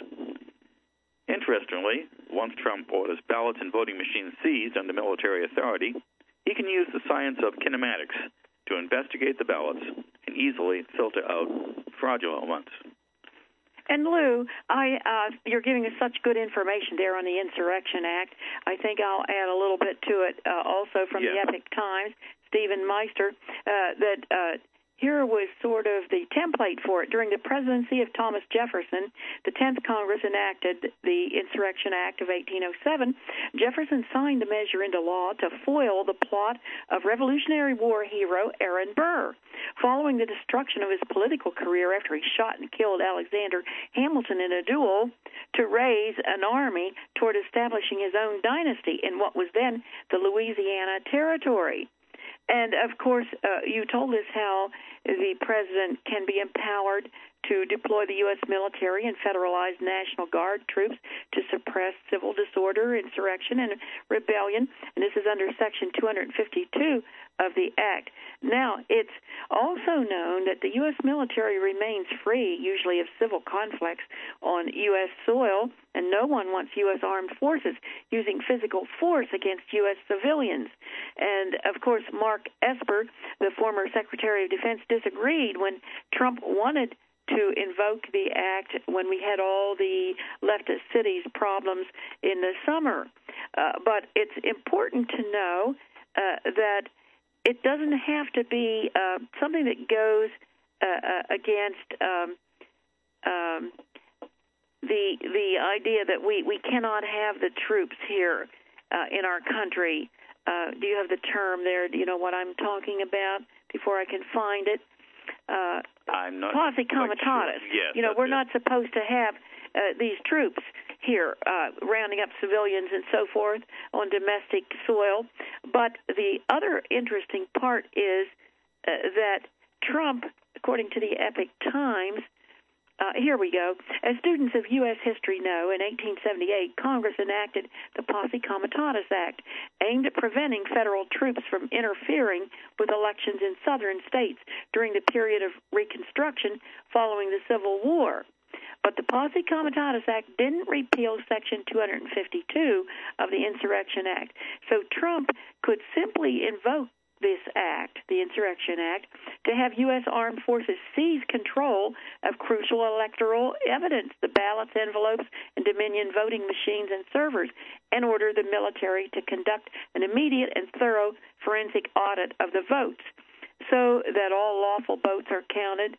Interestingly, once Trump orders ballots and voting machines seized under military authority, he can use the science of kinematics to investigate the ballots and easily filter out fraudulent ones. And Lou, you're giving us such good information there on the Insurrection Act. I think I'll add a little bit to it also from the Epic Times, Stephen Meister, that here was sort of the template for it. During the presidency of Thomas Jefferson, the 10th Congress enacted the Insurrection Act of 1807. Jefferson signed the measure into law to foil the plot of Revolutionary War hero Aaron Burr. Following the destruction of his political career after he shot and killed Alexander Hamilton in a duel, to raise an army toward establishing his own dynasty in what was then the Louisiana Territory. And, of course, you told us how the president can be empowered to deploy the U.S. military and federalized National Guard troops to suppress civil disorder, insurrection, and rebellion. And this is under Section 252 of the Act. Now, it's also known that the U.S. military remains free, usually of civil conflicts, on U.S. soil, and no one wants U.S. armed forces using physical force against U.S. civilians. And, of course, Mark Esper, the former Secretary of Defense, disagreed when Trump wanted to invoke the act when we had all the leftist cities problems in the summer. But it's important to know that it doesn't have to be something that goes against the idea that we cannot have the troops here in our country. Do you have the term there? Do you know what I'm talking about before I can find it? I'm not posse comitatus. Sure. Yes, we're not supposed to have these troops here rounding up civilians and so forth on domestic soil. But the other interesting part is that Trump, according to the Epic Times, here we go. As students of U.S. history know, in 1878, Congress enacted the Posse Comitatus Act, aimed at preventing federal troops from interfering with elections in southern states during the period of Reconstruction following the Civil War. But the Posse Comitatus Act didn't repeal Section 252 of the Insurrection Act. So Trump could simply invoke this act, the Insurrection Act, to have U.S. armed forces seize control of crucial electoral evidence, the ballots, envelopes, and Dominion voting machines and servers, and order the military to conduct an immediate and thorough forensic audit of the votes so that all lawful ballots are counted,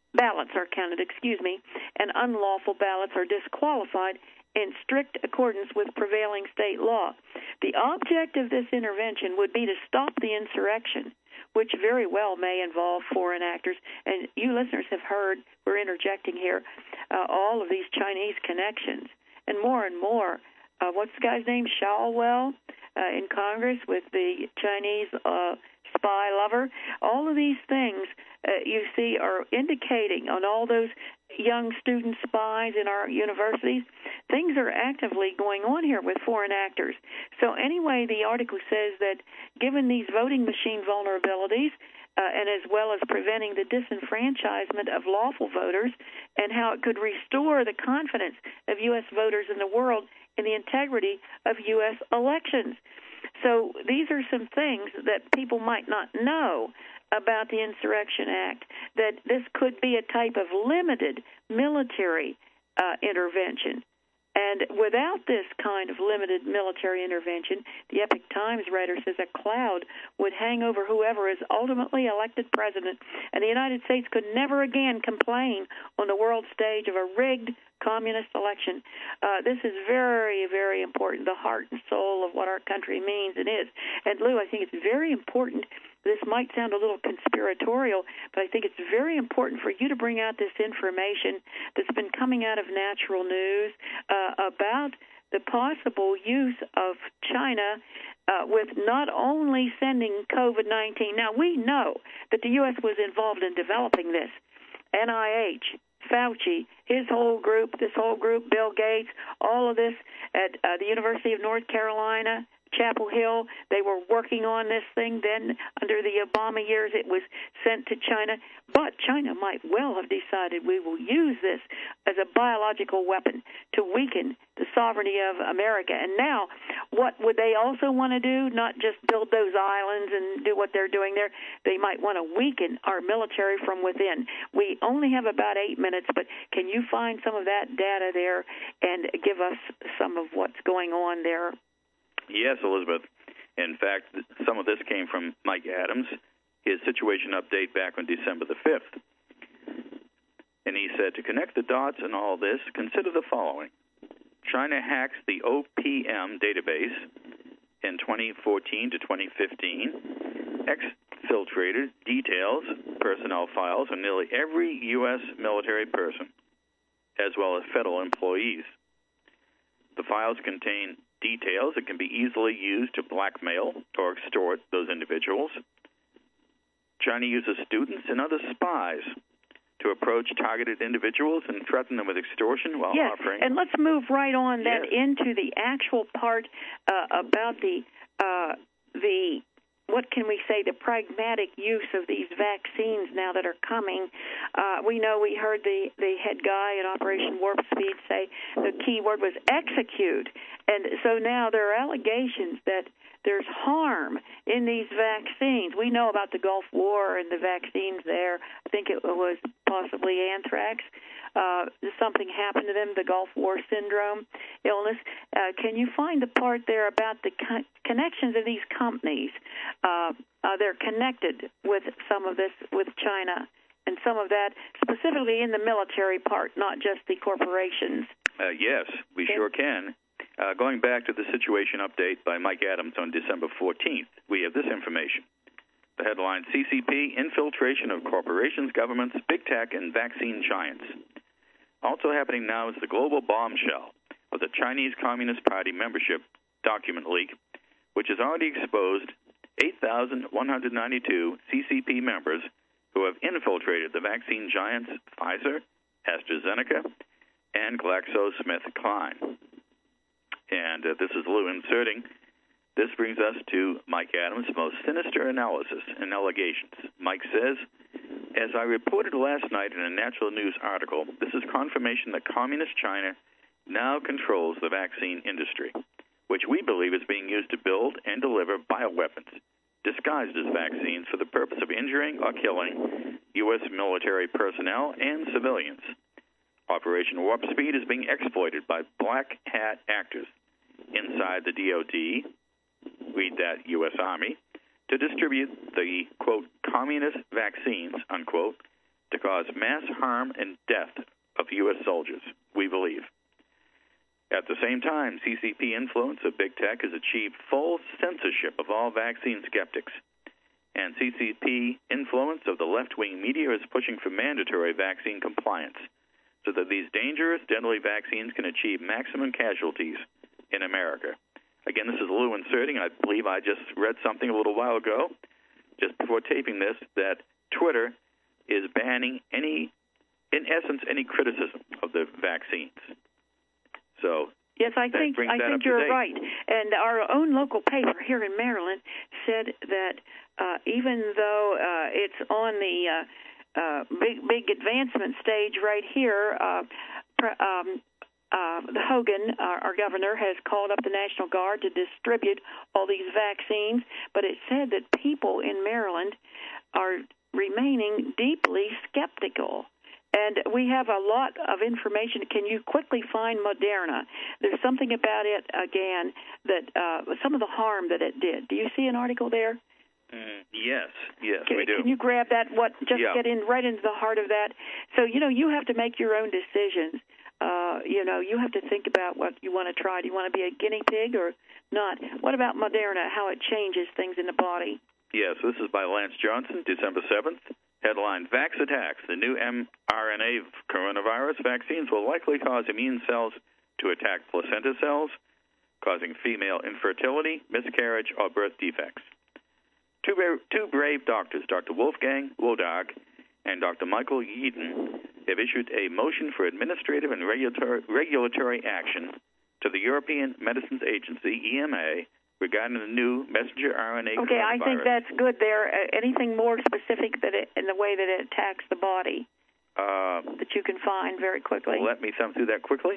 and unlawful ballots are disqualified in strict accordance with prevailing state law. The object of this intervention would be to stop the insurrection, which very well may involve foreign actors. And you listeners have heard, we're interjecting here, all of these Chinese connections. And more, what's the guy's name, Shawwell? in Congress with the Chinese spy lover. All of these things you see are indicating on all those young student spies in our universities. Things are actively going on here with foreign actors. So anyway, the article says that given these voting machine vulnerabilities, and as well as preventing the disenfranchisement of lawful voters, and how it could restore the confidence of U.S. voters in the world in the integrity of U.S. elections. So these are some things that people might not know about the Insurrection Act, that this could be a type of limited military intervention. And without this kind of limited military intervention, the Epoch Times writer says a cloud would hang over whoever is ultimately elected president, and the United States could never again complain on the world stage of a rigged communist election. This is very, very important, the heart and soul of what our country means and is. And, Lou, I think it's very important. This might sound a little conspiratorial, but I think it's very important for you to bring out this information that's been coming out of Natural News about the possible use of China with not only sending COVID-19. Now, we know that the U.S. was involved in developing this. NIH, Fauci, this whole group, Bill Gates, all of this at the University of North Carolina, Chapel Hill, they were working on this thing. Then under the Obama years, it was sent to China. But China might well have decided we will use this as a biological weapon to weaken the sovereignty of America. And now, what would they also want to do? Not just build those islands and do what they're doing there. They might want to weaken our military from within. We only have about 8 minutes, but can you find some of that data there and give us some of what's going on there? Yes, Elizabeth. In fact, some of this came from Mike Adams, his situation update back on December the 5th. And he said, to connect the dots in all this, consider the following. China hacks the OPM database in 2014 to 2015, exfiltrated details, personnel files of nearly every U.S. military person, as well as federal employees. The files contain details that can be easily used to blackmail or extort those individuals. China uses students and other spies to approach targeted individuals and threaten them with extortion while offering. And let's move right on then into the actual part about the what can we say, the pragmatic use of these vaccines now that are coming. We know we heard the head guy in Operation Warp Speed say the key word was execute. And so now there are allegations that there's harm in these vaccines. We know about the Gulf War and the vaccines there. I think it was possibly anthrax. Something happened to them, the Gulf War syndrome illness. Can you find the part there about the connections of these companies? They're connected with some of this with China, and some of that specifically in the military part, not just the corporations. Yes, we sure can. Going back to the situation update by Mike Adams on December 14th, we have this information. The headline, CCP, Infiltration of Corporations, Governments, Big Tech, and Vaccine Giants. Also happening now is the global bombshell of the Chinese Communist Party membership document leak, which has already exposed 8,192 CCP members who have infiltrated the vaccine giants Pfizer, AstraZeneca, and GlaxoSmithKline. And this is Lou inserting. This brings us to Mike Adams' most sinister analysis and allegations. Mike says, as I reported last night in a Natural News article, this is confirmation that Communist China now controls the vaccine industry, which we believe is being used to build and deliver bioweapons disguised as vaccines for the purpose of injuring or killing U.S. military personnel and civilians. Operation Warp Speed is being exploited by black hat actors inside the DOD, read that U.S. Army, to distribute the, quote, communist vaccines, unquote, to cause mass harm and death of U.S. soldiers, we believe. At the same time, CCP influence of big tech has achieved full censorship of all vaccine skeptics. And CCP influence of the left-wing media is pushing for mandatory vaccine compliance so that these dangerous, deadly vaccines can achieve maximum casualties in America. Again, this is Lou inserting. I believe I just read something a little while ago, just before taping this, that Twitter is banning any criticism of the vaccines. So yes, I think you're right. And our own local paper here in Maryland said that even though it's on the big advancement stage right here, the Hogan, our governor, has called up the National Guard to distribute all these vaccines, but it said that people in Maryland are remaining deeply skeptical. And we have a lot of information. Can you quickly find Moderna? There's something about it, again, that some of the harm that it did. Do you see an article there? Yes, we do. Can you grab that? Get in right into the heart of that? So, you have to make your own decisions. You have to think about what you want to try. Do you want to be a guinea pig or not? What about Moderna, how it changes things in the body? Yes, this is by Lance Johnson, December 7th. Headline, Vax attacks. The new mRNA coronavirus vaccines will likely cause immune cells to attack placenta cells, causing female infertility, miscarriage, or birth defects. Two brave doctors, Dr. Wolfgang Wodak and Dr. Michael Yeadon, have issued a motion for administrative and regulatory action to the European Medicines Agency, EMA, regarding the new messenger RNA coronavirus. Okay, I think that's good there. Anything more specific in the way that it attacks the body that you can find very quickly? Let me thumb through that quickly.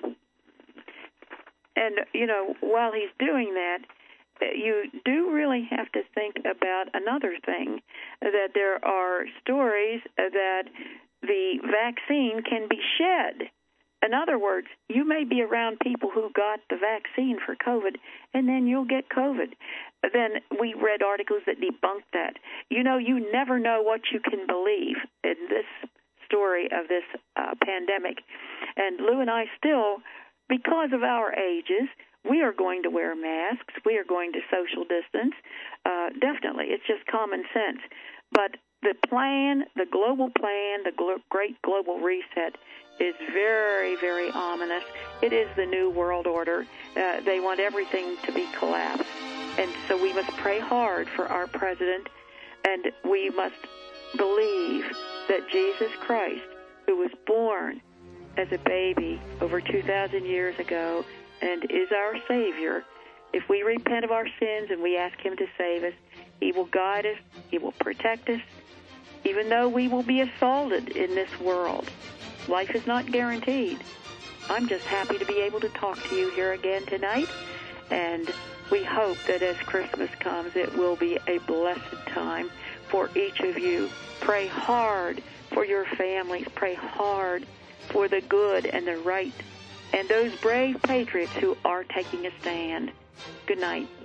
And, while he's doing that, you do really have to think about another thing, that there are stories that the vaccine can be shed. In other words, you may be around people who got the vaccine for COVID, and then you'll get COVID. Then we read articles that debunk that. You never know what you can believe in this story of this pandemic. And Lou and I still, because of our ages, we are going to wear masks. We are going to social distance. Definitely. It's just common sense. But the plan, the global plan, the great global reset is very, very ominous. It is the new world order. They want everything to be collapsed. And so we must pray hard for our president, and we must believe that Jesus Christ, who was born as a baby over 2,000 years ago and is our Savior, if we repent of our sins and we ask Him to save us, He will guide us, He will protect us, even though we will be assaulted in this world. Life is not guaranteed. I'm just happy to be able to talk to you here again tonight, and we hope that as Christmas comes, it will be a blessed time for each of you. Pray hard for your families. Pray hard for the good and the right and those brave patriots who are taking a stand. Good night.